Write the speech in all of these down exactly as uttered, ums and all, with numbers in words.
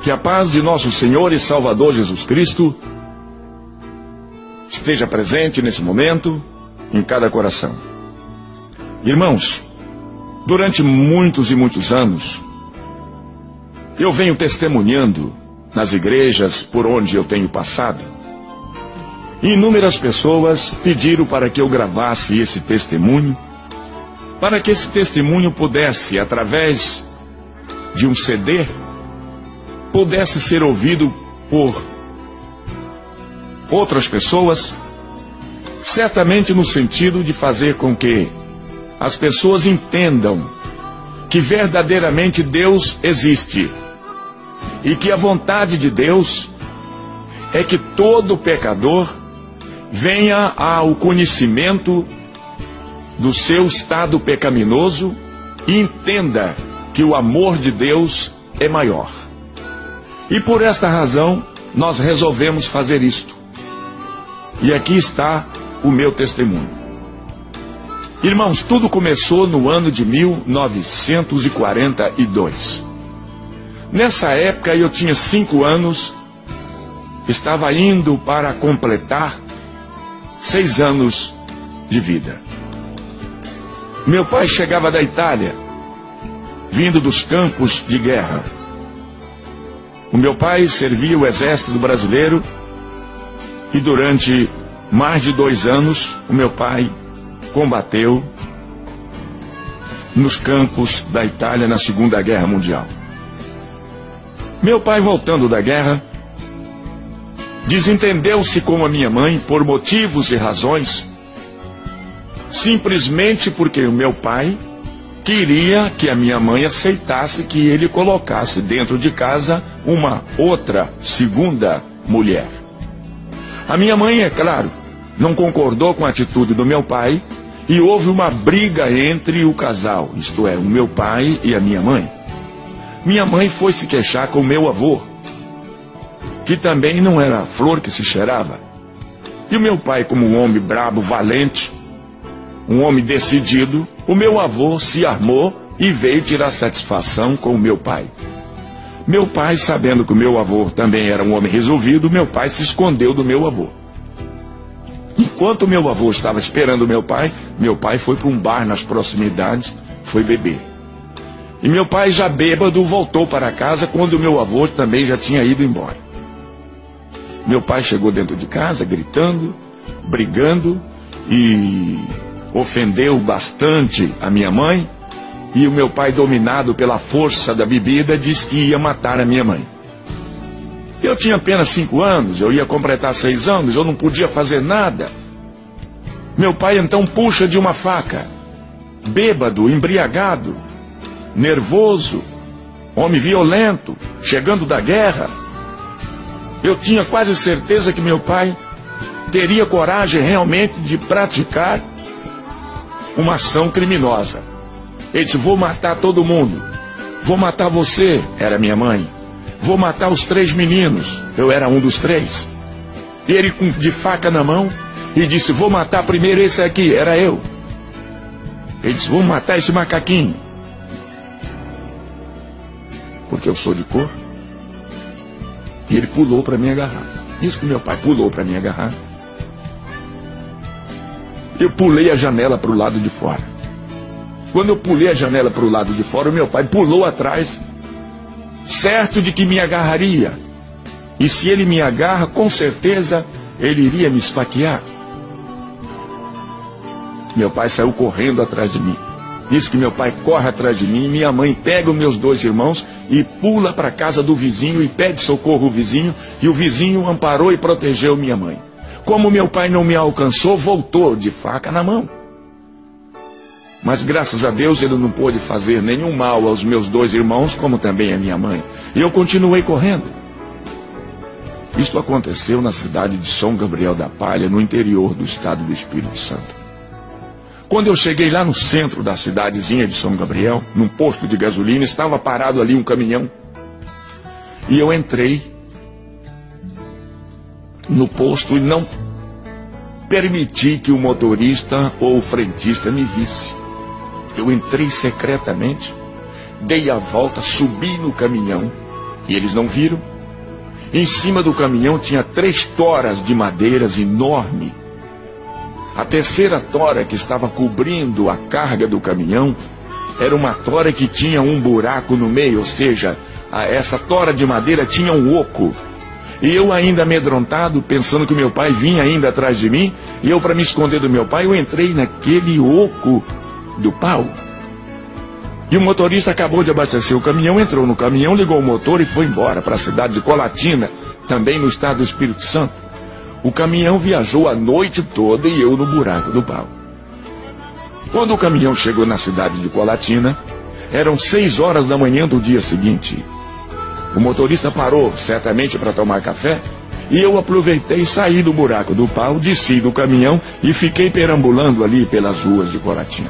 Que a paz de nosso Senhor e Salvador Jesus Cristo esteja presente nesse momento em cada coração. Irmãos, durante muitos e muitos anos, eu venho testemunhando nas igrejas por onde eu tenho passado. Inúmeras pessoas pediram para que eu gravasse esse testemunho, para que esse testemunho pudesse, através de um C D, pudesse ser ouvido por outras pessoas, certamente no sentido de fazer com que as pessoas entendam que verdadeiramente Deus existe e que a vontade de Deus é que todo pecador venha ao conhecimento do seu estado pecaminoso e entenda que o amor de Deus é maior. E por esta razão, nós resolvemos fazer isto. E aqui está o meu testemunho. Irmãos, tudo começou no ano de mil novecentos e quarenta e dois. Nessa época eu tinha cinco anos, estava indo para completar seis anos de vida. Meu pai chegava da Itália, vindo dos campos de guerra. O meu pai servia o exército brasileiro e durante mais de dois anos o meu pai combateu nos campos da Itália na Segunda Guerra Mundial. Meu pai, voltando da guerra, desentendeu-se com a minha mãe por motivos e razões, simplesmente porque o meu pai queria que a minha mãe aceitasse que ele colocasse dentro de casa uma outra, segunda mulher. A minha mãe, é claro, não concordou com a atitude do meu pai e houve uma briga entre o casal, isto é, o meu pai e a minha mãe. Minha mãe foi se queixar com o meu avô, que também não era flor que se cheirava. E o meu pai, como um homem brabo, valente, um homem decidido, o meu avô se armou e veio tirar satisfação com o meu pai. Meu pai, sabendo que o meu avô também era um homem resolvido, meu pai se escondeu do meu avô. Enquanto o meu avô estava esperando o meu pai, meu pai foi para um bar nas proximidades, foi beber. E meu pai, já bêbado, voltou para casa quando o meu avô também já tinha ido embora. Meu pai chegou dentro de casa, gritando, brigando, e ofendeu bastante a minha mãe. E o meu pai, dominado pela força da bebida, disse que ia matar a minha mãe. Eu tinha apenas cinco anos, eu ia completar seis anos, eu não podia fazer nada. Meu pai então puxa de uma faca, bêbado, embriagado, nervoso, homem violento, chegando da guerra. Eu tinha quase certeza que meu pai teria coragem realmente de praticar uma ação criminosa. Ele disse: vou matar todo mundo, vou matar você, era minha mãe, vou matar os três meninos, eu era um dos três. E ele com de faca na mão e disse: vou matar primeiro esse aqui, era eu. Ele disse: vou matar esse macaquinho, porque eu sou de cor. E ele pulou para me agarrar. Isso que meu pai pulou para me agarrar. Eu pulei a janela para o lado de fora. Quando eu pulei a janela para o lado de fora, o meu pai pulou atrás, certo de que me agarraria. E se ele me agarra, com certeza ele iria me esfaquear. Meu pai saiu correndo atrás de mim. Diz que meu pai corre atrás de mim, minha mãe pega os meus dois irmãos e pula para a casa do vizinho e pede socorro ao vizinho, e o vizinho amparou e protegeu minha mãe. Como meu pai não me alcançou, voltou de faca na mão. Mas graças a Deus ele não pôde fazer nenhum mal aos meus dois irmãos, como também a minha mãe. E eu continuei correndo. Isto aconteceu na cidade de São Gabriel da Palha, no interior do estado do Espírito Santo. Quando eu cheguei lá no centro da cidadezinha de São Gabriel, num posto de gasolina, estava parado ali um caminhão. E eu entrei no posto e não permiti que o motorista ou o frentista me visse. Eu entrei secretamente, dei a volta, subi no caminhão E eles não viram. Em cima do caminhão tinha três toras de madeiras enormes. A terceira tora que estava cobrindo a carga do caminhão era uma tora que tinha um buraco no meio, ou seja, a, essa tora de madeira tinha um oco. E eu ainda amedrontado, pensando que meu pai vinha ainda atrás de mim, e eu, para me esconder do meu pai, eu entrei naquele oco do pau. E o motorista acabou de abastecer o caminhão, entrou no caminhão, ligou o motor e foi embora para a cidade de Colatina, também no estado do Espírito Santo. O caminhão viajou a noite toda e eu no buraco do pau. Quando o caminhão chegou na cidade de Colatina, eram seis horas da manhã do dia seguinte. O motorista parou, certamente para tomar café, e eu aproveitei e saí do buraco do pau, desci do caminhão e fiquei perambulando ali pelas ruas de Colatina.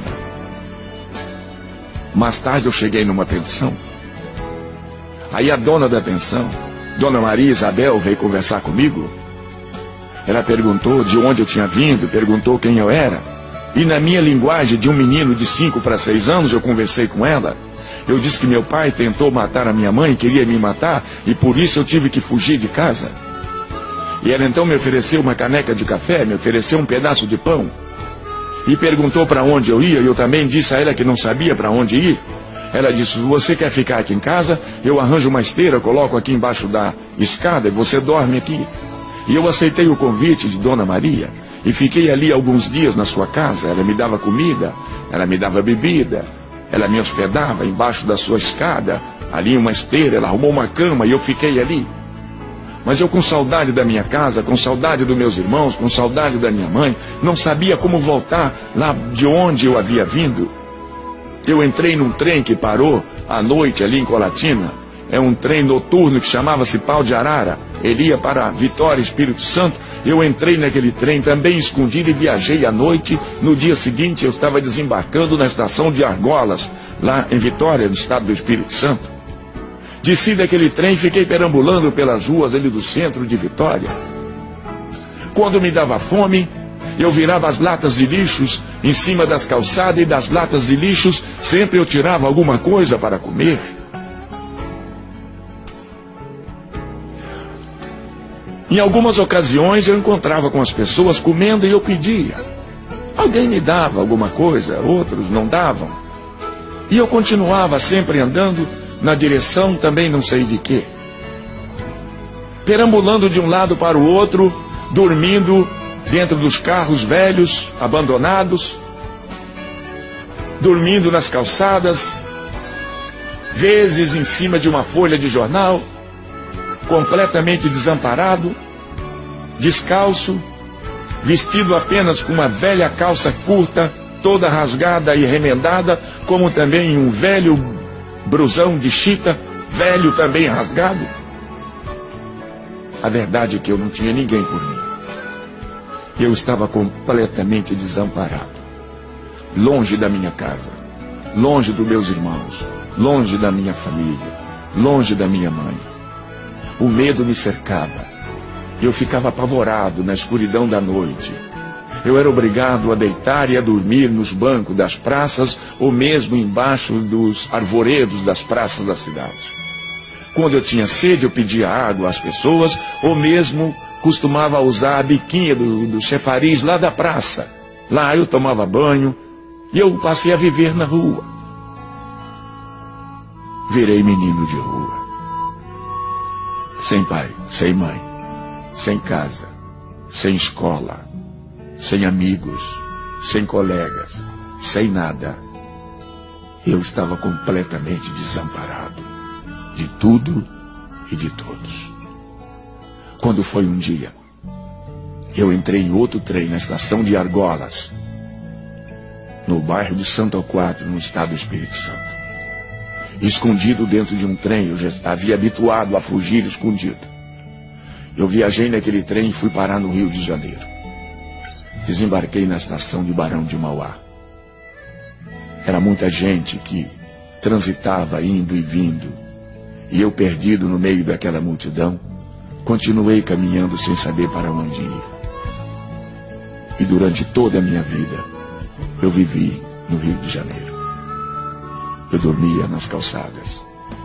Mais tarde eu cheguei numa pensão. Aí a dona da pensão, Dona Maria Isabel, veio conversar comigo. Ela perguntou de onde eu tinha vindo, perguntou quem eu era. E na minha linguagem de um menino de cinco para seis anos, eu conversei com ela. Eu disse que meu pai tentou matar a minha mãe, queria me matar, e por isso eu tive que fugir de casa. E ela então me ofereceu uma caneca de café, me ofereceu um pedaço de pão. E perguntou para onde eu ia, e eu também disse a ela que não sabia para onde ir. Ela disse, se você quer ficar aqui em casa, eu arranjo uma esteira, coloco aqui embaixo da escada e você dorme aqui. E eu aceitei o convite de Dona Maria e fiquei ali alguns dias na sua casa. Ela me dava comida, ela me dava bebida, ela me hospedava embaixo da sua escada, ali em uma esteira, ela arrumou uma cama e eu fiquei ali. Mas eu, com saudade da minha casa, com saudade dos meus irmãos, com saudade da minha mãe, não sabia como voltar lá de onde eu havia vindo. Eu entrei num trem que parou à noite ali em Colatina. É um trem noturno que chamava-se Pau de Arara. Ele ia para Vitória, Espírito Santo. Eu entrei naquele trem também escondido e viajei à noite. No dia seguinte eu estava desembarcando na estação de Argolas, lá em Vitória, no estado do Espírito Santo. Desci daquele trem e fiquei perambulando pelas ruas ali do centro de Vitória. Quando me dava fome, eu virava as latas de lixos em cima das calçadas, e das latas de lixos sempre eu tirava alguma coisa para comer. Em algumas ocasiões eu encontrava com as pessoas comendo e eu pedia. Alguém me dava alguma coisa, outros não davam. E eu continuava sempre andando na direção também não sei de quê. Perambulando de um lado para o outro, dormindo dentro dos carros velhos, abandonados, dormindo nas calçadas, vezes em cima de uma folha de jornal, completamente desamparado, descalço, vestido apenas com uma velha calça curta, toda rasgada e remendada, como também um velho brusão de chita, velho também rasgado. A verdade é que eu não tinha ninguém por mim. Eu estava completamente desamparado, longe da minha casa, longe dos meus irmãos, longe da minha família, longe da minha mãe. O medo me cercava. Eu ficava apavorado na escuridão da noite. Eu era obrigado a deitar e a dormir nos bancos das praças ou mesmo embaixo dos arvoredos das praças da cidade. Quando eu tinha sede, eu pedia água às pessoas ou mesmo costumava usar a biquinha do, do chafariz lá da praça. Lá eu tomava banho e eu passei a viver na rua. Virei menino de rua. Sem pai, sem mãe, sem casa, sem escola, sem amigos, sem colegas, sem nada. Eu estava completamente desamparado de tudo e de todos. Quando foi um dia, eu entrei em outro trem na estação de Argolas, no bairro de Santo Quatro, no estado do Espírito Santo. Escondido dentro de um trem, eu já havia habituado a fugir escondido. Eu viajei naquele trem e fui parar no Rio de Janeiro. Desembarquei na estação de Barão de Mauá. Era muita gente que transitava indo e vindo, e eu, perdido no meio daquela multidão, continuei caminhando sem saber para onde ir. E durante toda a minha vida, eu vivi no Rio de Janeiro. Eu dormia nas calçadas.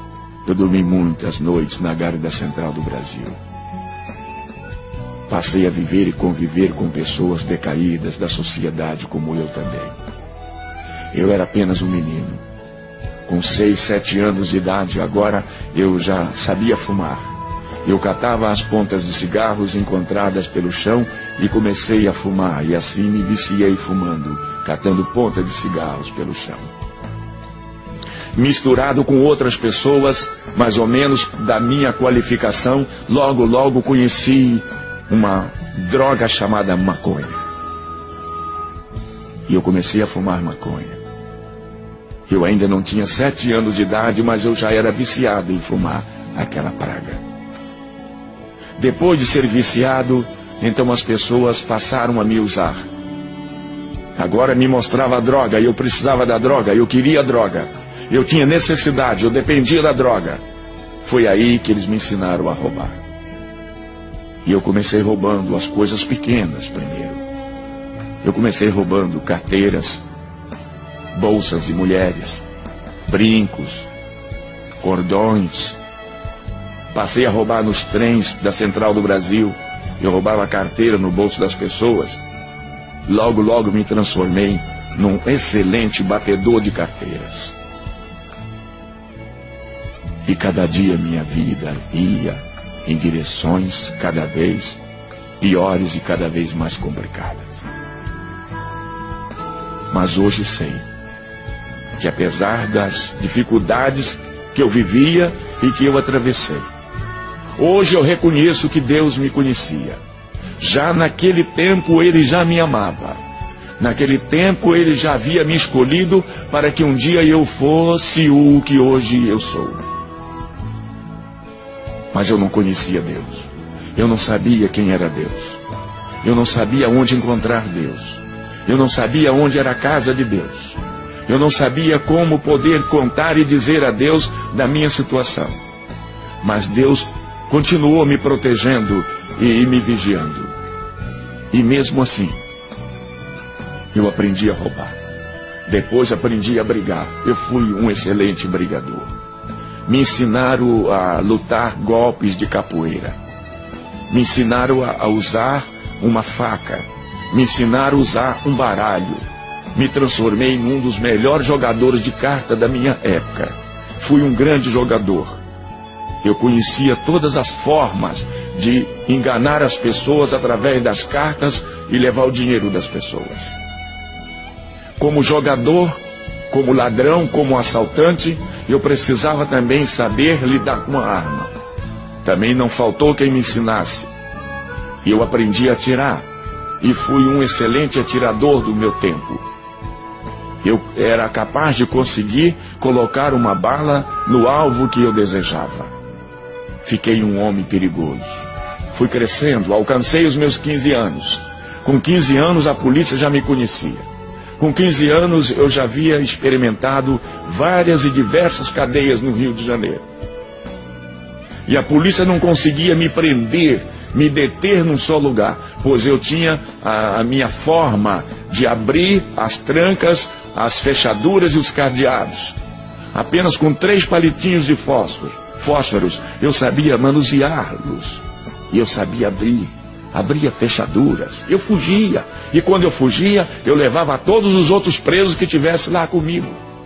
Eu dormi muitas noites na Gávea Central do Brasil. Passei a viver e conviver com pessoas decaídas da sociedade como eu também. Eu era apenas um menino. Com seis, sete anos de idade, agora eu já sabia fumar. Eu catava as pontas de cigarros encontradas pelo chão e comecei a fumar, e assim me viciei fumando, catando pontas de cigarros pelo chão. Misturado com outras pessoas, mais ou menos da minha qualificação, logo, logo conheci uma droga chamada maconha. E eu comecei a fumar maconha. Eu ainda não tinha sete anos de idade, mas eu já era viciado em fumar aquela praga. Depois de ser viciado, então as pessoas passaram a me usar. Agora me mostrava a droga, e eu precisava da droga, eu queria a droga. Eu tinha necessidade, eu dependia da droga. Foi aí que eles me ensinaram a roubar. E eu comecei roubando as coisas pequenas primeiro. Eu comecei roubando carteiras, bolsas de mulheres, brincos, cordões. Passei a roubar nos trens da Central do Brasil. Eu roubava a carteira no bolso das pessoas. Logo, logo me transformei num excelente batedor de carteiras. E cada dia minha vida ia em direções cada vez piores e cada vez mais complicadas. Mas hoje sei que apesar das dificuldades que eu vivia e que eu atravessei, hoje eu reconheço que Deus me conhecia. Já naquele tempo Ele já me amava. Naquele tempo Ele já havia me escolhido para que um dia eu fosse o que hoje eu sou. Mas eu não conhecia Deus. Eu não sabia quem era Deus. Eu não sabia onde encontrar Deus. Eu não sabia onde era a casa de Deus. Eu não sabia como poder contar e dizer a Deus da minha situação. Mas Deus continuou me protegendo e me vigiando. E mesmo assim, eu aprendi a roubar. Depois aprendi a brigar. Eu fui um excelente brigador. Me ensinaram a lutar golpes de capoeira. Me ensinaram a usar uma faca. Me ensinaram a usar um baralho. Me transformei em um dos melhores jogadores de carta da minha época. Fui um grande jogador. Eu conhecia todas as formas de enganar as pessoas através das cartas e levar o dinheiro das pessoas. Como jogador, como ladrão, como assaltante, eu precisava também saber lidar com a arma. Também não faltou quem me ensinasse. Eu aprendi a atirar e fui um excelente atirador do meu tempo. Eu era capaz de conseguir colocar uma bala no alvo que eu desejava. Fiquei um homem perigoso. Fui crescendo, alcancei os meus quinze anos. Com quinze anos a polícia já me conhecia. Com quinze anos eu já havia experimentado várias e diversas cadeias no Rio de Janeiro. E a polícia não conseguia me prender, me deter num só lugar, pois eu tinha a, a minha forma de abrir as trancas, as fechaduras e os cadeados. Apenas com três palitinhos de fósforo, fósforos eu sabia manuseá-los. E eu sabia abrir. Abria fechaduras, eu fugia, e quando eu fugia, eu levava todos os outros presos que tivessem lá comigo.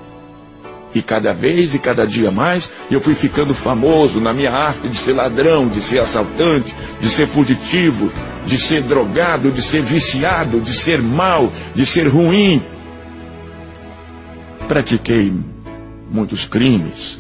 E cada vez e cada dia mais, eu fui ficando famoso na minha arte de ser ladrão, de ser assaltante, de ser fugitivo, de ser drogado, de ser viciado, de ser mau, de ser ruim. Pratiquei muitos crimes.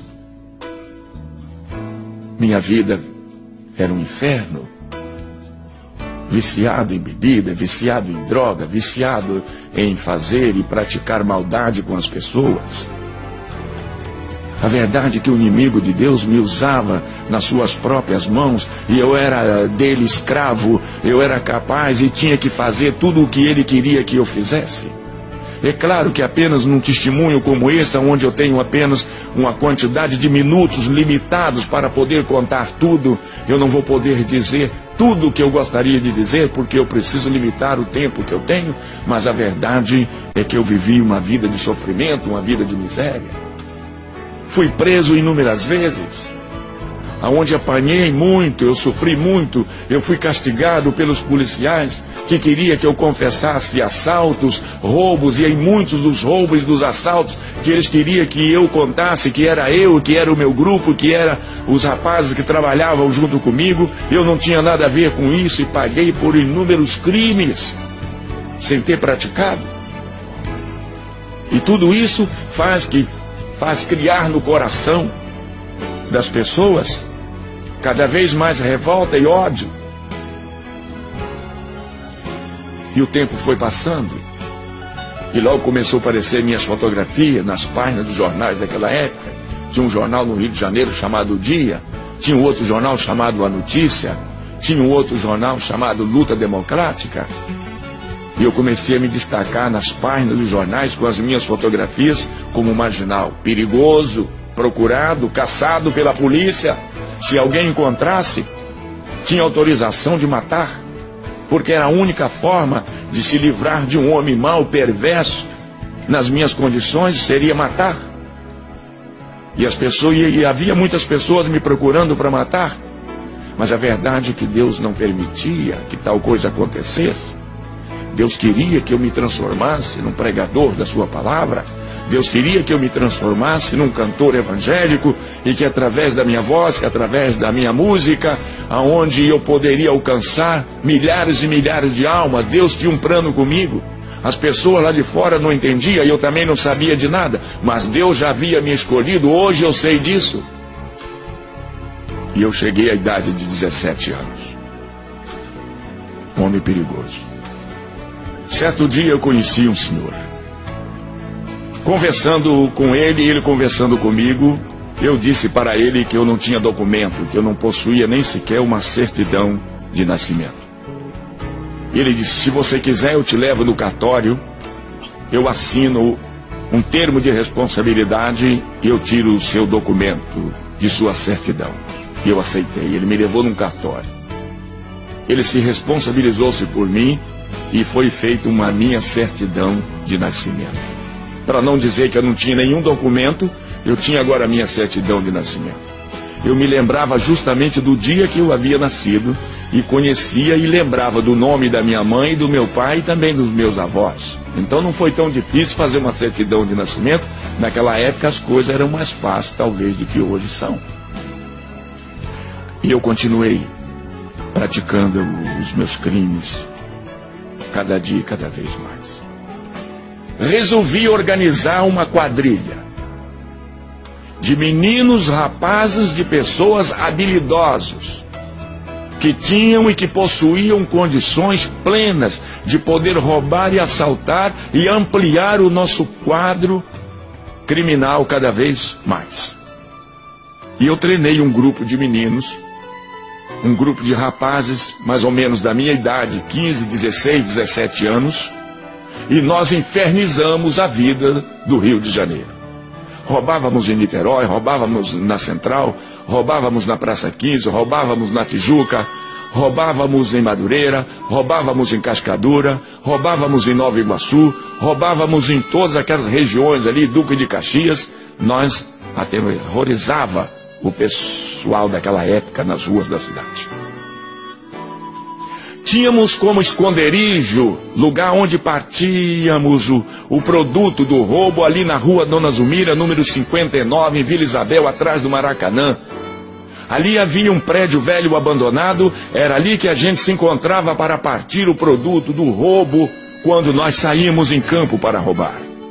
Minha vida era um inferno. Viciado em bebida, viciado em droga, viciado em fazer e praticar maldade com as pessoas. A verdade é que o inimigo de Deus me usava nas suas próprias mãos e eu era dele escravo, eu era capaz e tinha que fazer tudo o que ele queria que eu fizesse. É claro que apenas num testemunho como esse, onde eu tenho apenas uma quantidade de minutos limitados para poder contar tudo, eu não vou poder dizer tudo o que eu gostaria de dizer, porque eu preciso limitar o tempo que eu tenho, mas a verdade é que eu vivi uma vida de sofrimento, uma vida de miséria. fui preso inúmeras vezes, aonde apanhei muito, eu sofri muito, eu fui castigado pelos policiais que queria que eu confessasse assaltos, roubos, e em muitos dos roubos e dos assaltos que eles queriam que eu contasse que era eu, que era o meu grupo, que era os rapazes que trabalhavam junto comigo. Eu não tinha nada a ver com isso e paguei por inúmeros crimes sem ter praticado. E tudo isso faz que faz criar no coração das pessoas cada vez mais revolta e ódio. E o tempo foi passando, e logo começou a aparecer minhas fotografias nas páginas dos jornais daquela época. Tinha um jornal no Rio de Janeiro chamado O Dia, tinha um outro jornal chamado A Notícia, tinha um outro jornal chamado Luta Democrática. E eu comecei a me destacar nas páginas dos jornais com as minhas fotografias como marginal, perigoso, procurado, caçado pela polícia. Se alguém encontrasse, tinha autorização de matar, porque era a única forma de se livrar de um homem mau, perverso, nas minhas condições, seria matar. E as pessoas, e havia muitas pessoas me procurando para matar, mas a verdade é que Deus não permitia que tal coisa acontecesse. Deus queria que eu me transformasse num pregador da sua palavra. Deus queria que eu me transformasse num cantor evangélico, e que através da minha voz, que através da minha música, aonde eu poderia alcançar milhares e milhares de almas. Deus tinha um plano comigo. As pessoas lá de fora não entendiam, e eu também não sabia de nada, mas Deus já havia me escolhido. Hoje eu sei disso. E eu cheguei à idade de dezessete anos. Um homem perigoso. Certo dia eu conheci um senhor. Conversando com ele, ele conversando comigo, eu disse para ele que eu não tinha documento, que eu não possuía nem sequer uma certidão de nascimento. Ele disse: se você quiser, eu te levo no cartório, eu assino um termo de responsabilidade e eu tiro o seu documento de sua certidão. E eu aceitei. Ele me levou num cartório. Ele se responsabilizou-se por mim e foi feita uma minha certidão de nascimento. Para não dizer que eu não tinha nenhum documento, eu tinha agora a minha certidão de nascimento. Eu me lembrava justamente do dia que eu havia nascido, e conhecia e lembrava do nome da minha mãe, do meu pai e também dos meus avós. Então não foi tão difícil fazer uma certidão de nascimento. Naquela época as coisas eram mais fáceis, talvez, do que hoje são. E eu continuei praticando os meus crimes, cada dia, cada vez mais. Resolvi organizar uma quadrilha de meninos, rapazes, de pessoas habilidosos, que tinham e que possuíam condições plenas de poder roubar e assaltar e ampliar o nosso quadro criminal cada vez mais. E eu treinei um grupo de meninos, um grupo de rapazes mais ou menos da minha idade, quinze, dezesseis, dezessete anos, e nós infernizamos a vida do Rio de Janeiro. Roubávamos em Niterói, roubávamos na Central, roubávamos na Praça quinze, roubávamos na Tijuca, roubávamos em Madureira, roubávamos em Cascadura, roubávamos em Nova Iguaçu, roubávamos em todas aquelas regiões ali, Duque de Caxias. Nós aterrorizava o pessoal daquela época nas ruas da cidade. Tínhamos como esconderijo, lugar onde partíamos o, o produto do roubo, ali na rua Dona Zumira, número cinquenta e nove, em Vila Isabel, atrás do Maracanã. Ali havia um prédio velho abandonado, era ali que a gente se encontrava para partir o produto do roubo, quando nós saímos em campo para roubar.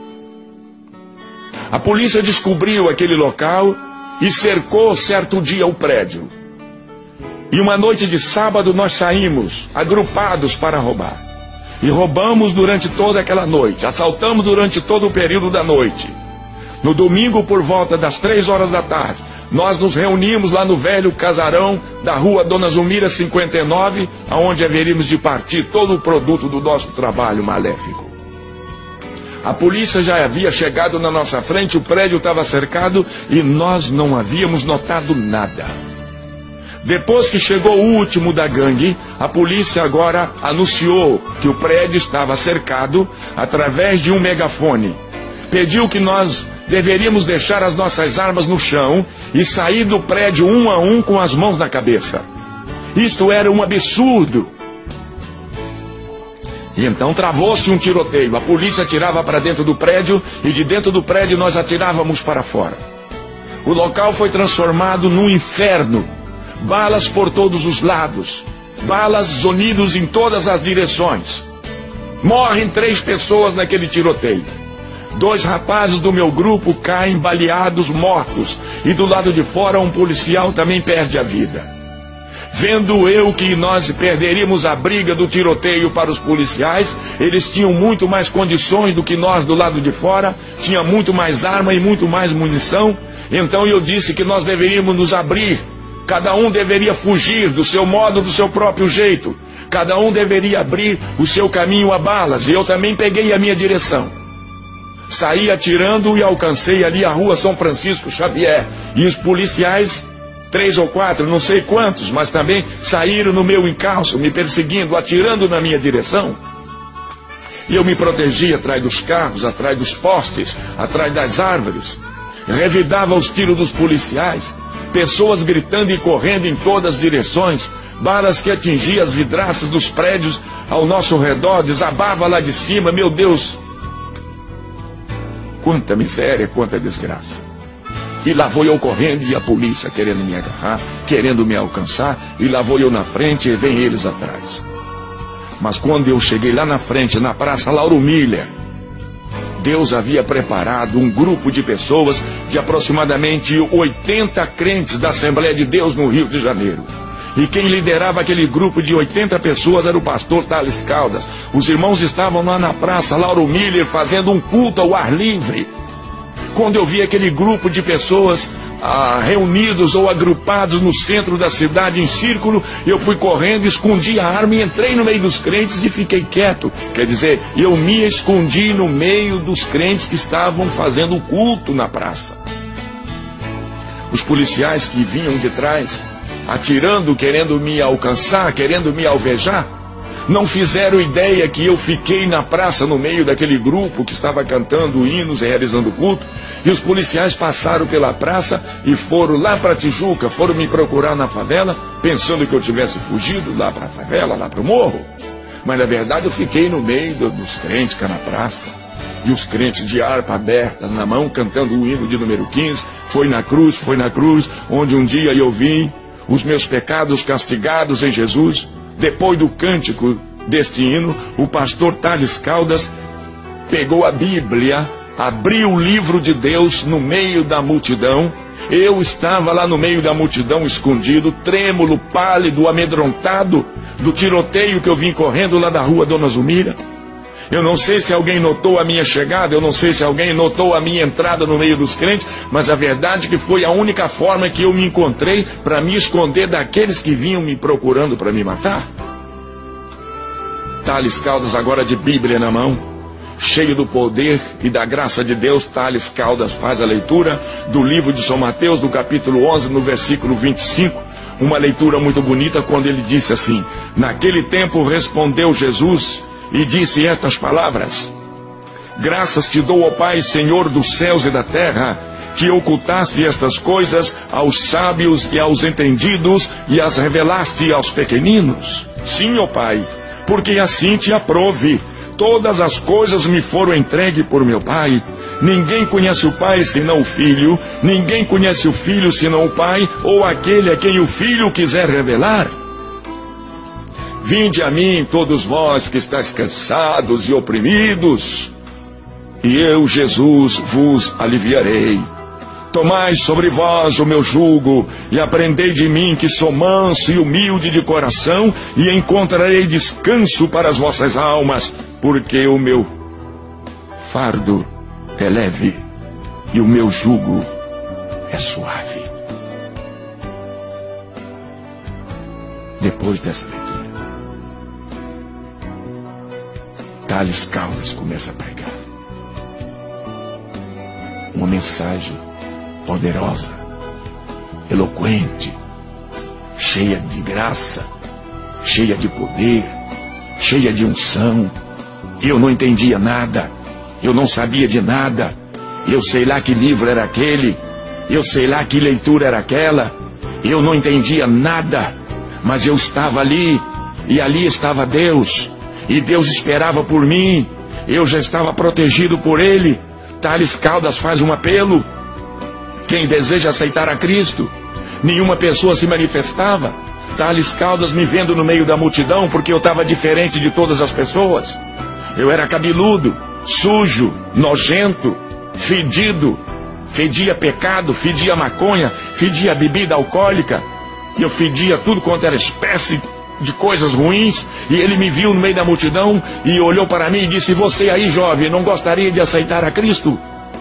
A polícia descobriu aquele local e cercou certo dia o prédio. E uma noite de sábado nós saímos, agrupados para roubar. E roubamos durante toda aquela noite, assaltamos durante todo o período da noite. No domingo, por volta das três horas da tarde, nós nos reunimos lá no velho casarão da rua Dona Zumira cinquenta e nove, aonde haveríamos de partir todo o produto do nosso trabalho maléfico. A polícia já havia chegado na nossa frente, o prédio estava cercado e nós não havíamos notado nada. Depois que chegou o último da gangue, a polícia agora anunciou que o prédio estava cercado através de um megafone. Pediu que nós deveríamos deixar as nossas armas no chão e sair do prédio um a um com as mãos na cabeça. Isto era um absurdo. E então travou-se um tiroteio. A polícia atirava para dentro do prédio e de dentro do prédio nós atirávamos para fora. O local foi transformado num inferno. Balas por todos os lados. Balas zunidos em todas as direções. Morrem três pessoas naquele tiroteio. Dois rapazes do meu grupo caem baleados, mortos. E do lado de fora um policial também perde a vida. Vendo eu que nós perderíamos a briga do tiroteio para os policiais, eles tinham muito mais condições do que nós do lado de fora, tinha muito mais arma e muito mais munição. Então eu disse que nós deveríamos nos abrir, cada um deveria fugir do seu modo, do seu próprio jeito, cada um deveria abrir o seu caminho a balas, e eu também peguei a minha direção. Saí atirando e alcancei ali a rua São Francisco Xavier, e os policiais, três ou quatro, não sei quantos, mas também saíram no meu encalço, me perseguindo, atirando na minha direção. E eu me protegi atrás dos carros, atrás dos postes, atrás das árvores. Revidava os tiros dos policiais, pessoas gritando e correndo em todas as direções, balas que atingiam as vidraças dos prédios ao nosso redor, desabava lá de cima, meu Deus! Quanta miséria, quanta desgraça. E lá vou eu correndo e a polícia querendo me agarrar, querendo me alcançar, e lá vou eu na frente e vem eles atrás. Mas quando eu cheguei lá na frente, na Praça Lauro Miller, Deus havia preparado um grupo de pessoas, de aproximadamente oitenta crentes da Assembleia de Deus no Rio de Janeiro. E quem liderava aquele grupo de oitenta pessoas era o pastor Thales Caldas. Os irmãos estavam lá na Praça Lauro Miller fazendo um culto ao ar livre. Quando eu vi aquele grupo de pessoas ah, reunidos ou agrupados no centro da cidade em círculo, eu fui correndo, escondi a arma e entrei no meio dos crentes e fiquei quieto. Quer dizer, eu me escondi no meio dos crentes que estavam fazendo culto na praça. Os policiais que vinham de trás, atirando, querendo me alcançar, querendo me alvejar, não fizeram ideia que eu fiquei na praça no meio daquele grupo que estava cantando hinos e realizando culto, e os policiais passaram pela praça e foram lá para Tijuca, foram me procurar na favela, pensando que eu tivesse fugido lá para a favela, lá para o morro. Mas na verdade eu fiquei no meio do, dos crentes cá na praça, e os crentes de harpa aberta na mão, cantando o hino de número quinze, foi na cruz, foi na cruz, onde um dia eu vi os meus pecados castigados em Jesus. Depois do cântico deste hino, o pastor Thales Caldas pegou a Bíblia, abriu o livro de Deus no meio da multidão. Eu estava lá no meio da multidão, escondido, trêmulo, pálido, amedrontado do tiroteio que eu vim correndo lá da rua Dona Zumira. Eu não sei se alguém notou a minha chegada, eu não sei se alguém notou a minha entrada no meio dos crentes, mas a verdade é que foi a única forma que eu me encontrei para me esconder daqueles que vinham me procurando para me matar. Thales Caldas, agora de Bíblia na mão, cheio do poder e da graça de Deus, Thales Caldas faz a leitura do livro de São Mateus, do capítulo onze, no versículo vinte e cinco, uma leitura muito bonita, quando ele disse assim: naquele tempo respondeu Jesus e disse estas palavras: graças te dou, ó Pai, Senhor dos céus e da terra, que ocultaste estas coisas aos sábios e aos entendidos e as revelaste aos pequeninos. Sim, ó Pai, porque assim te aprove. Todas as coisas me foram entregues por meu Pai. Ninguém conhece o Pai senão o Filho, ninguém conhece o Filho senão o Pai, ou aquele a quem o Filho quiser revelar. Vinde a mim, todos vós que estáis cansados e oprimidos, e eu, Jesus, vos aliviarei. Tomai sobre vós o meu jugo, e aprendei de mim, que sou manso e humilde de coração, e encontrarei descanso para as vossas almas, porque o meu fardo é leve, e o meu jugo é suave. Depois dessa leitura, Thales Caldas começa a pregar uma mensagem poderosa, eloquente, cheia de graça, cheia de poder, cheia de unção. Eu não entendia nada, eu não sabia de nada, Eu sei lá que livro era aquele, eu sei lá que leitura era aquela, eu não entendia nada, mas eu estava ali, e ali estava Deus, e Deus esperava por mim, eu já estava protegido por Ele. Tales Caldas faz um apelo: quem deseja aceitar a Cristo. Nenhuma pessoa se manifestava. Tales Caldas me vendo no meio da multidão, porque eu estava diferente de todas as pessoas. Eu era cabeludo, sujo, nojento, fedido, fedia pecado, fedia maconha, fedia bebida alcoólica, e eu fedia tudo quanto era espécie de coisas ruins. E ele me viu no meio da multidão e olhou para mim e disse: você aí, jovem, não gostaria de aceitar a Cristo?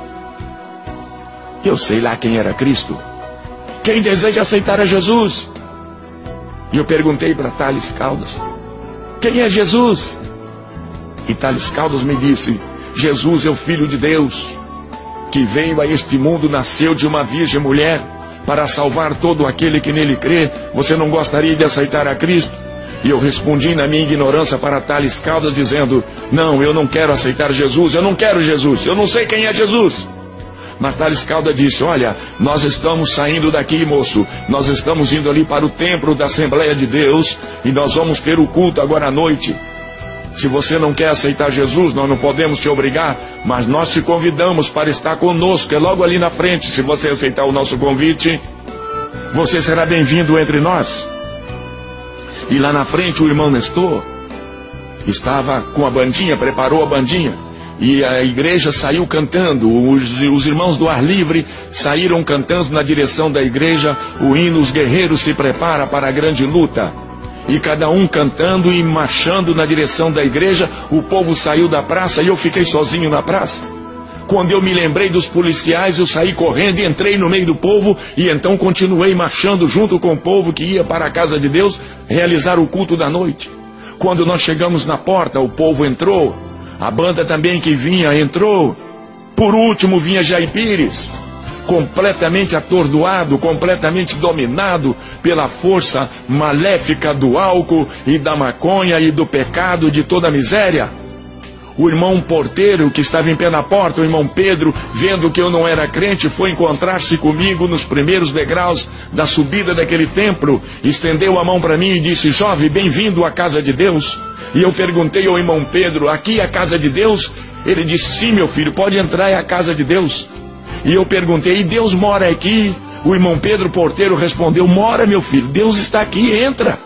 Eu sei lá quem era Cristo. Quem deseja aceitar a Jesus? E eu perguntei para Tales Caldas: quem é Jesus? E Tales Caldas me disse: Jesus é o Filho de Deus, que veio a este mundo, nasceu de uma virgem mulher, para salvar todo aquele que nele crê. Você não gostaria de aceitar a Cristo? E eu respondi na minha ignorância para Tales Caldas, dizendo: não, eu não quero aceitar Jesus, eu não quero Jesus, eu não sei quem é Jesus. Mas Tales Caldas disse: olha, nós estamos saindo daqui, moço, nós estamos indo ali para o templo da Assembleia de Deus, e nós vamos ter o culto agora à noite. Se você não quer aceitar Jesus, nós não podemos te obrigar, mas nós te convidamos para estar conosco, é logo ali na frente. Se você aceitar o nosso convite, você será bem-vindo entre nós. E lá na frente o irmão Nestor estava com a bandinha, preparou a bandinha, e a igreja saiu cantando. Os, os irmãos do ar livre saíram cantando na direção da igreja o hino Os Guerreiros se Prepara para a Grande Luta. E cada um cantando e marchando na direção da igreja. O povo saiu da praça e eu fiquei sozinho na praça. Quando eu me lembrei dos policiais, eu saí correndo e entrei no meio do povo, e então continuei marchando junto com o povo que ia para a casa de Deus realizar o culto da noite. Quando nós chegamos na porta, o povo entrou, a banda também que vinha entrou. Por último vinha Jair Pires, completamente atordoado, completamente dominado pela força maléfica do álcool e da maconha e do pecado, de toda a miséria. O irmão porteiro que estava em pé na porta, o irmão Pedro, vendo que eu não era crente, foi encontrar-se comigo nos primeiros degraus da subida daquele templo, estendeu a mão para mim e disse: jovem, bem-vindo à casa de Deus. E eu perguntei ao irmão Pedro: aqui é a casa de Deus? Ele disse: sim, meu filho, pode entrar, é a casa de Deus. E eu perguntei: e Deus mora aqui? O irmão Pedro porteiro respondeu: mora, meu filho, Deus está aqui, entra.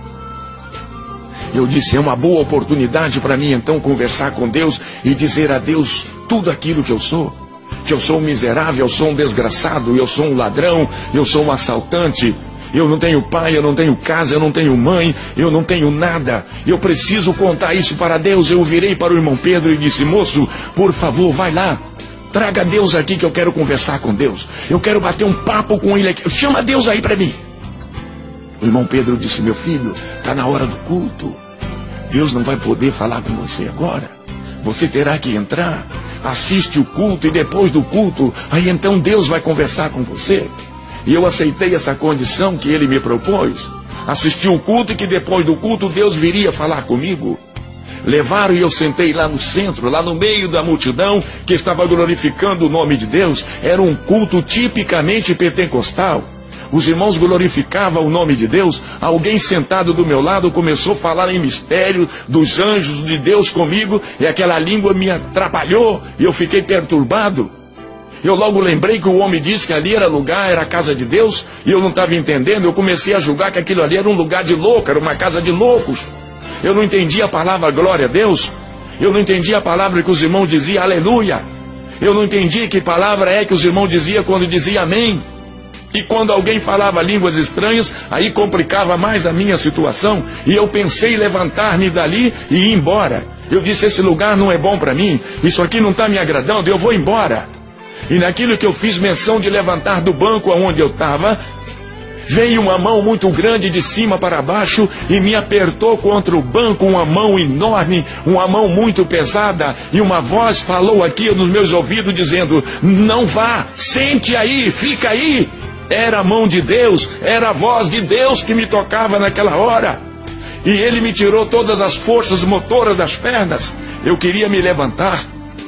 Eu disse: é uma boa oportunidade para mim então conversar com Deus e dizer a Deus tudo aquilo que eu sou. Que eu sou um miserável, eu sou um desgraçado, eu sou um ladrão, eu sou um assaltante. Eu não tenho pai, eu não tenho casa, eu não tenho mãe, eu não tenho nada. Eu preciso contar isso para Deus. Eu virei para o irmão Pedro e disse: moço, por favor, vai lá. Traga Deus aqui que eu quero conversar com Deus. Eu quero bater um papo com Ele aqui. Chama Deus aí para mim. O irmão Pedro disse: meu filho, está na hora do culto. Deus não vai poder falar com você agora. Você terá que entrar, assiste o culto, e depois do culto, aí então Deus vai conversar com você. E eu aceitei essa condição que ele me propôs. Assisti o culto, e que depois do culto Deus viria falar comigo. Levaram e eu sentei lá no centro, lá no meio da multidão que estava glorificando o nome de Deus. Era um culto tipicamente pentecostal. Os irmãos glorificavam o nome de Deus. Alguém sentado do meu lado começou a falar em mistério dos anjos de Deus comigo, e aquela língua me atrapalhou e eu fiquei perturbado. Eu logo lembrei que o homem disse que ali era lugar, era a casa de Deus, e eu não estava entendendo. Eu comecei a julgar que aquilo ali era um lugar de louco, era uma casa de loucos. Eu não entendia a palavra glória a Deus. Eu não entendia a palavra que os irmãos diziam aleluia. Eu não entendia que palavra é que os irmãos diziam quando diziam amém. E quando alguém falava línguas estranhas, aí complicava mais a minha situação. E eu pensei em levantar-me dali e ir embora. Eu disse: esse lugar não é bom para mim, isso aqui não está me agradando, eu vou embora. E naquilo que eu fiz menção de levantar do banco onde eu estava, veio uma mão muito grande de cima para baixo e me apertou contra o banco, uma mão enorme, uma mão muito pesada, e uma voz falou aqui nos meus ouvidos dizendo: não vá, sente aí, fica aí. Era a mão de Deus, era a voz de Deus que me tocava naquela hora. E ele me tirou todas as forças motoras das pernas. Eu queria me levantar,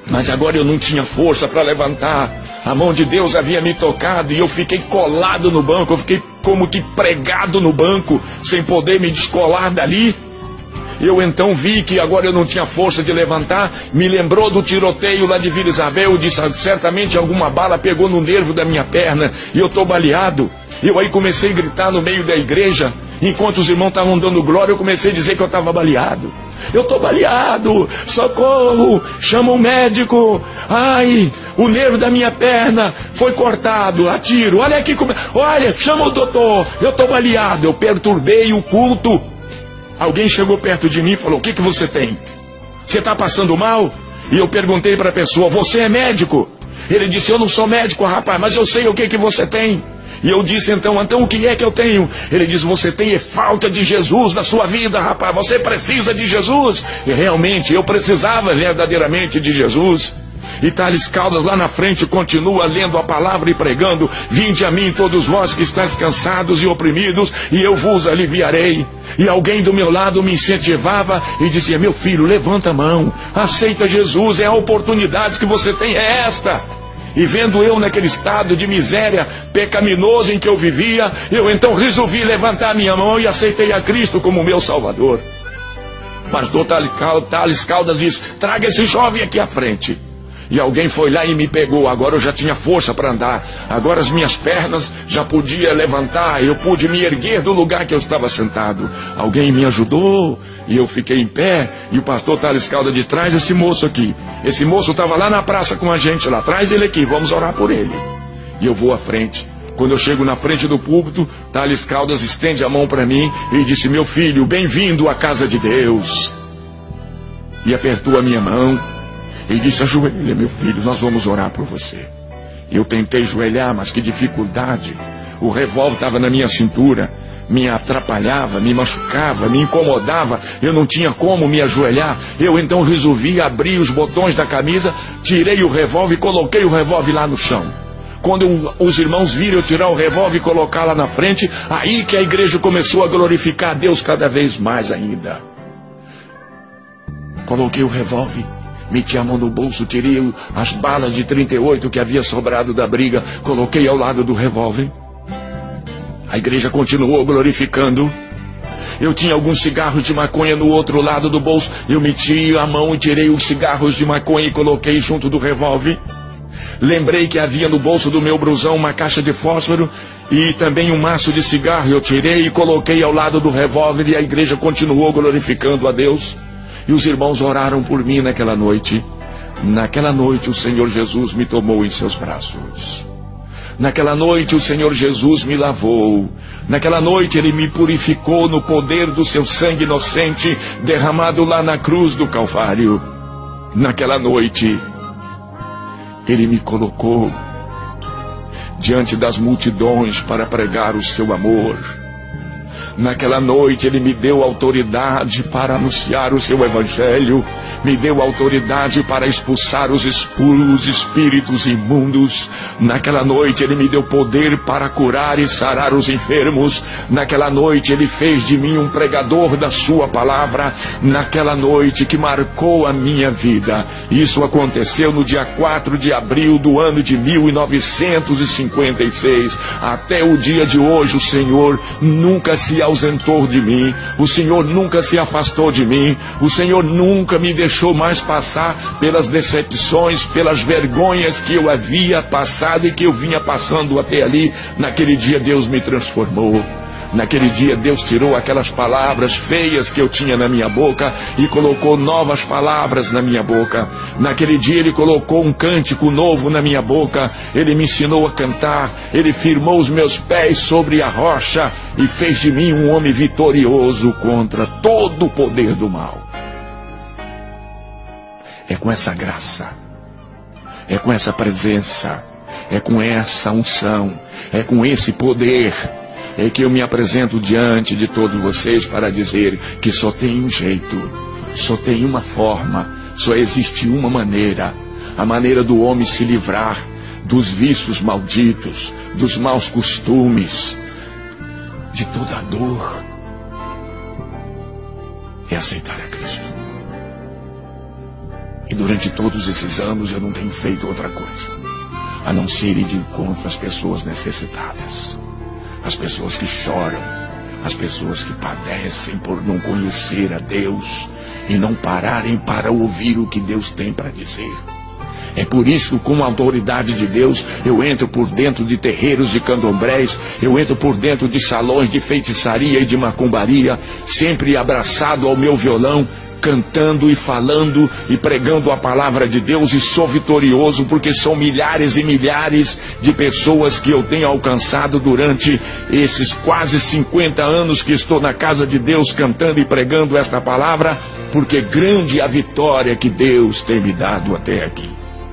Mas agora eu não tinha força para levantar. A mão de Deus havia me tocado e eu fiquei colado no banco. Eu fiquei como que pregado no banco, sem poder me descolar dali. Eu então vi que agora eu não tinha força de levantar. Me lembrou do tiroteio lá de Vila Isabel. Eu disse, certamente alguma bala pegou no nervo da minha perna e eu estou baleado. Eu aí comecei a gritar no meio da igreja. Enquanto os irmãos estavam dando glória, eu comecei a dizer que eu estava baleado. Eu estou baleado, socorro, chama um médico. Ai, o nervo da minha perna foi cortado, a tiro. Olha aqui como... Olha, chama o doutor, eu estou baleado. Eu perturbei o culto. Alguém chegou perto de mim e falou, o que que você tem? Você está passando mal? E eu perguntei para a pessoa, você é médico? Ele disse, eu não sou médico, rapaz, mas eu sei o que que você tem. E eu disse então, então o que é que eu tenho? Ele disse, você tem falta de Jesus na sua vida, rapaz, você precisa de Jesus. E realmente, eu precisava verdadeiramente de Jesus. E Tales Caldas lá na frente continua lendo a palavra e pregando, vinde a mim todos vós que estáis cansados e oprimidos, e eu vos aliviarei. E alguém do meu lado me incentivava e dizia, meu filho, levanta a mão, aceita Jesus, é a oportunidade que você tem, é esta. E vendo eu naquele estado de miséria pecaminoso em que eu vivia, eu então resolvi levantar minha mão e aceitei a Cristo como meu Salvador. Pastor Tales Caldas diz, traga esse jovem aqui à frente. E alguém foi lá e me pegou. Agora eu já tinha força para andar. Agora as minhas pernas já podia levantar. Eu pude me erguer do lugar que eu estava sentado. Alguém me ajudou e eu fiquei em pé. E o pastor Tales Caldas de trás, esse moço aqui. Esse moço estava lá na praça com a gente lá atrás, ele aqui, vamos orar por ele. E eu vou à frente. Quando eu chego na frente do púlpito, Tales Caldas estende a mão para mim e disse, meu filho, bem-vindo à casa de Deus. E apertou a minha mão. E disse, ajoelha, meu filho, nós vamos orar por você. Eu tentei ajoelhar, mas que dificuldade. O revólver estava na minha cintura, me atrapalhava, me machucava, me incomodava. Eu não tinha como me ajoelhar. Eu então resolvi abrir os botões da camisa, tirei o revólver e coloquei o revólver lá no chão. Quando eu, os irmãos viram eu tirar o revólver e colocar lá na frente, aí que a igreja começou a glorificar a Deus cada vez mais ainda. Coloquei o revólver, meti a mão no bolso, tirei as balas de trinta e oito que havia sobrado da briga, coloquei ao lado do revólver. A igreja continuou glorificando. Eu tinha alguns cigarros de maconha no outro lado do bolso. Eu meti a mão e tirei os cigarros de maconha e coloquei junto do revólver. Lembrei que havia no bolso do meu blusão uma caixa de fósforo e também um maço de cigarro. Eu tirei e coloquei ao lado do revólver e a igreja continuou glorificando a Deus. E os irmãos oraram por mim naquela noite. Naquela noite o Senhor Jesus me tomou em seus braços. Naquela noite o Senhor Jesus me lavou. Naquela noite Ele me purificou no poder do seu sangue inocente derramado lá na cruz do Calvário. Naquela noite Ele me colocou diante das multidões para pregar o seu amor. Naquela noite Ele me deu autoridade para anunciar o seu evangelho, me deu autoridade para expulsar os espíritos imundos. Naquela noite Ele me deu poder para curar e sarar os enfermos. Naquela noite Ele fez de mim um pregador da sua palavra. Naquela noite que marcou a minha vida. Isso aconteceu no dia quatro de abril do ano de mil novecentos e cinquenta e seis. Até o dia de hoje o Senhor nunca se ausentou de mim, o Senhor nunca se afastou de mim, o Senhor nunca me deixou mais passar pelas decepções, pelas vergonhas que eu havia passado e que eu vinha passando até ali. Naquele dia Deus me transformou. Naquele dia Deus tirou aquelas palavras feias que eu tinha na minha boca e colocou novas palavras na minha boca. Naquele dia Ele colocou um cântico novo na minha boca. Ele me ensinou a cantar. Ele firmou os meus pés sobre a rocha e fez de mim um homem vitorioso contra todo o poder do mal. É com essa graça, é com essa presença, é com essa unção, é com esse poder é que eu me apresento diante de todos vocês para dizer que só tem um jeito, só tem uma forma, só existe uma maneira, a maneira do homem se livrar dos vícios malditos, dos maus costumes, de toda a dor, é aceitar a Cristo. E durante todos esses anos eu não tenho feito outra coisa a não ser ir de encontro às pessoas necessitadas, as pessoas que choram, as pessoas que padecem por não conhecer a Deus e não pararem para ouvir o que Deus tem para dizer. É por isso que, com a autoridade de Deus, eu entro por dentro de terreiros de candomblés, eu entro por dentro de salões de feitiçaria e de macumbaria, sempre abraçado ao meu violão, cantando e falando e pregando a palavra de Deus, e sou vitorioso porque são milhares e milhares de pessoas que eu tenho alcançado durante esses quase cinquenta anos que estou na casa de Deus cantando e pregando esta palavra, porque grande é a vitória que Deus tem me dado até aqui.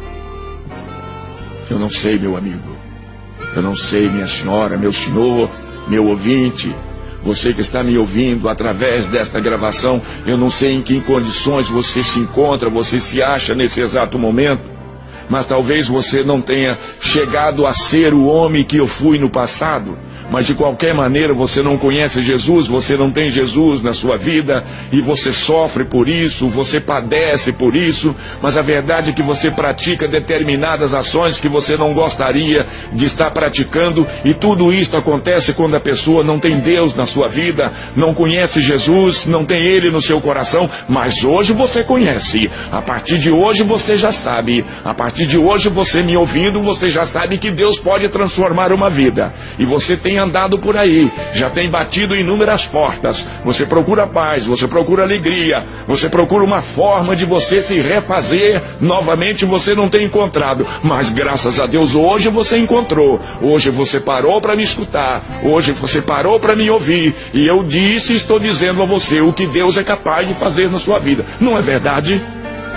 Eu não sei, meu amigo, eu não sei, minha senhora, meu senhor, meu ouvinte, você que está me ouvindo através desta gravação, eu não sei em que condições você se encontra, você se acha nesse exato momento, mas talvez você não tenha chegado a ser o homem que eu fui no passado. Mas de qualquer maneira você não conhece Jesus, você não tem Jesus na sua vida e você sofre por isso, você padece por isso, mas a verdade é que você pratica determinadas ações que você não gostaria de estar praticando, e tudo isso acontece quando a pessoa não tem Deus na sua vida, não conhece Jesus, não tem Ele no seu coração. Mas hoje você conhece, a partir de hoje você já sabe, a partir de hoje você me ouvindo, você já sabe que Deus pode transformar uma vida, e você tem andado por aí, já tem batido inúmeras portas, você procura paz, você procura alegria, você procura uma forma de você se refazer novamente, você não tem encontrado, mas graças a Deus hoje você encontrou, hoje você parou para me escutar, hoje você parou para me ouvir, e eu disse e estou dizendo a você o que Deus é capaz de fazer na sua vida, não é verdade?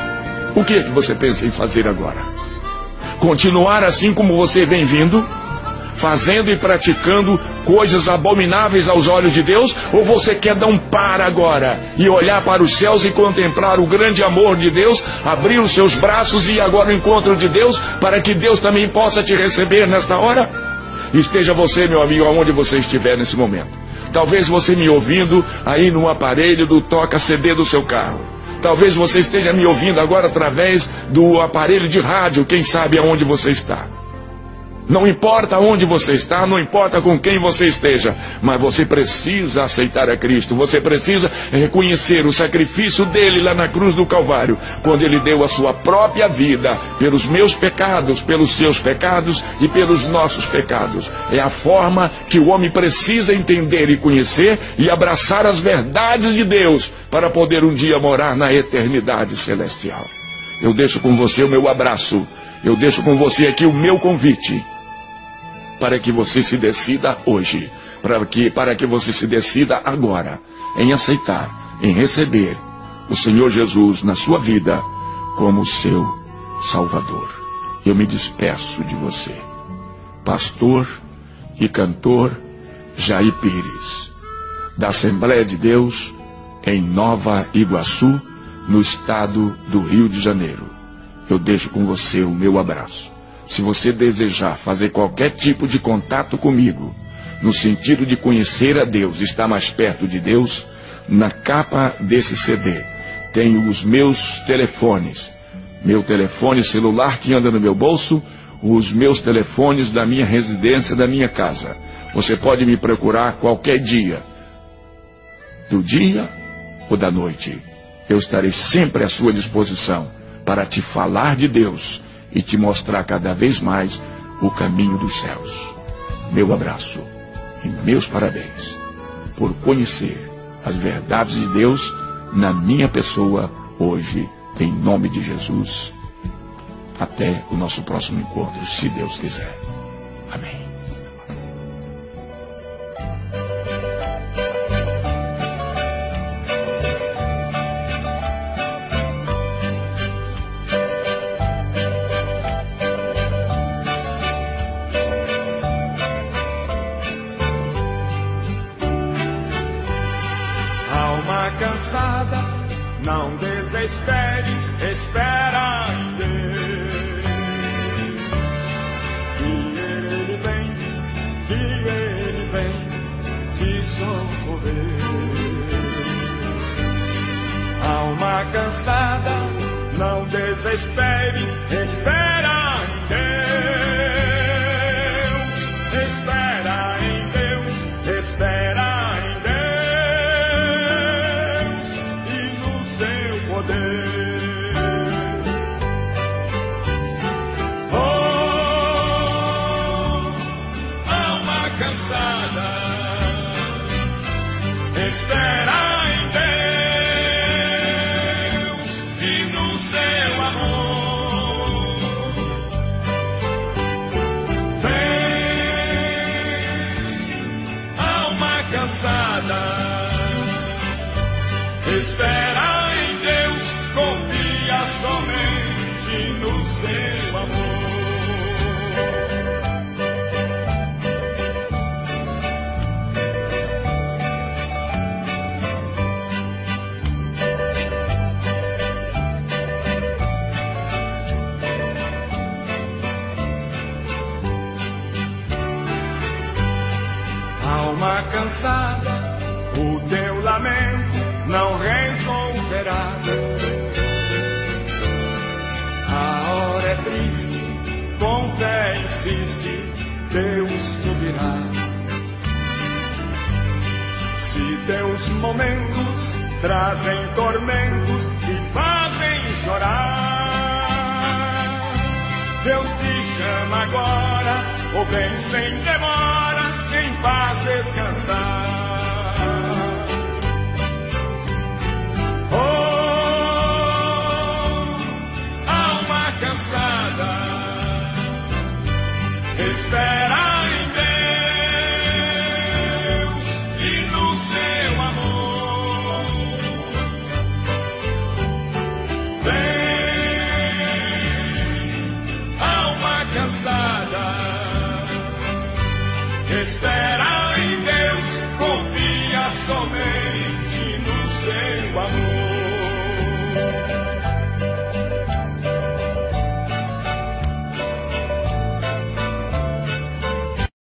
O que é que você pensa em fazer agora? Continuar assim como você vem vindo, fazendo e praticando coisas abomináveis aos olhos de Deus? Ou você quer dar um par agora e olhar para os céus e contemplar o grande amor de Deus, abrir os seus braços e ir agora ao encontro de Deus, para que Deus também possa te receber nesta hora? Esteja você, meu amigo, aonde você estiver nesse momento. Talvez você me ouvindo aí no aparelho do toca-C D do seu carro. Talvez você esteja me ouvindo agora através do aparelho de rádio, quem sabe aonde você está. Não importa onde você está, não importa com quem você esteja, mas você precisa aceitar a Cristo, você precisa reconhecer o sacrifício dele lá na cruz do Calvário, quando ele deu a sua própria vida pelos meus pecados, pelos seus pecados e pelos nossos pecados. É a forma que o homem precisa entender e conhecer e abraçar as verdades de Deus para poder um dia morar na eternidade celestial. Eu deixo com você o meu abraço, eu deixo com você aqui o meu convite, para que você se decida hoje, para que, para que você se decida agora, em aceitar, em receber o Senhor Jesus na sua vida como seu Salvador. Eu me despeço de você, pastor e cantor Jair Pires, da Assembleia de Deus em Nova Iguaçu, no estado do Rio de Janeiro. Eu deixo com você o meu abraço. Se você desejar fazer qualquer tipo de contato comigo, no sentido de conhecer a Deus, estar mais perto de Deus, na capa desse C D tem os meus telefones, meu telefone celular que anda no meu bolso, os meus telefones da minha residência, da minha casa. Você pode me procurar qualquer dia, do dia ou da noite. Eu estarei sempre à sua disposição para te falar de Deus e te mostrar cada vez mais o caminho dos céus. Meu abraço e meus parabéns por conhecer as verdades de Deus na minha pessoa hoje, em nome de Jesus. Até o nosso próximo encontro, se Deus quiser. Amém. Cansada, não desesperes, espera em Deus. Que Ele vem, que Ele vem te socorrer. Alma cansada, não desesperes. desespere, espera em Deus, espera em Deus, espera em Deus e no seu poder. Oh, alma cansada, espera em Deus e no seu amor. Vem, alma cansada, espera em Deus, confia somente no seu amor. Alma cansada, o teu lamento não resolverá. A hora é triste, com fé insiste, Deus tu virá. Se teus momentos trazem tormentos e fazem chorar, Deus te chama agora, ou vem sem demora, em paz descansar. Oh, alma cansada, espera em Deus e no seu amor. Vem, alma cansada, espera em Deus, confia somente no seu amor.